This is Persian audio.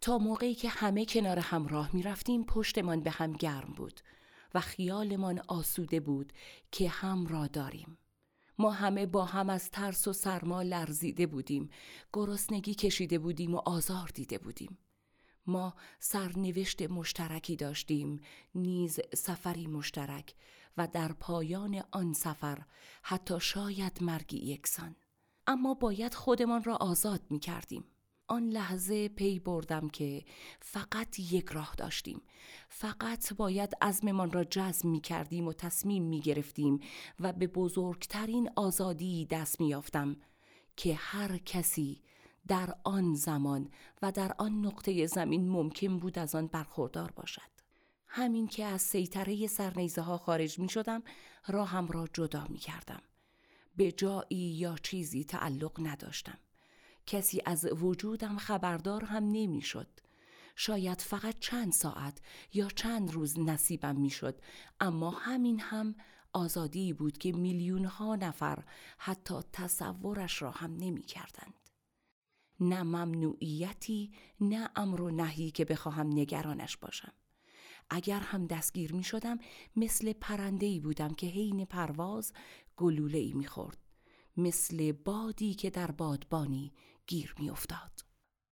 تا موقعی که همه کنار هم راه می رفتیم پشتمان به هم گرم بود و خیالمان آسوده بود که هم را داریم. ما همه با هم از ترس و سرما لرزیده بودیم، گرسنگی کشیده بودیم و آزار دیده بودیم. ما سرنوشت مشترکی داشتیم، نیز سفری مشترک و در پایان آن سفر حتی شاید مرگی یکسان. اما باید خودمان را آزاد می کردیم. آن لحظه پی بردم که فقط یک راه داشتیم. فقط باید عزممان را جزم می کردیم و تصمیم می گرفتیم و به بزرگترین آزادی دست می یافتم که هر کسی در آن زمان و در آن نقطه زمین ممکن بود از آن برخوردار باشد. همین که از سیطره سرنیزه ها خارج می شدم، راهم را جدا می کردم. به جایی یا چیزی تعلق نداشتم. کسی از وجودم خبردار هم نمی شد. شاید فقط چند ساعت یا چند روز نصیبم می شد، اما همین هم آزادی بود که میلیون ها نفر حتی تصورش را هم نمی کردند. نه ممنوعیتی، نه امر و نهی که بخواهم نگرانش باشم. اگر هم دستگیر می شدم مثل پرنده‌ای بودم که حین پرواز گلوله‌ای می خورد، مثل بادی که در بادبانی گیر می افتاد.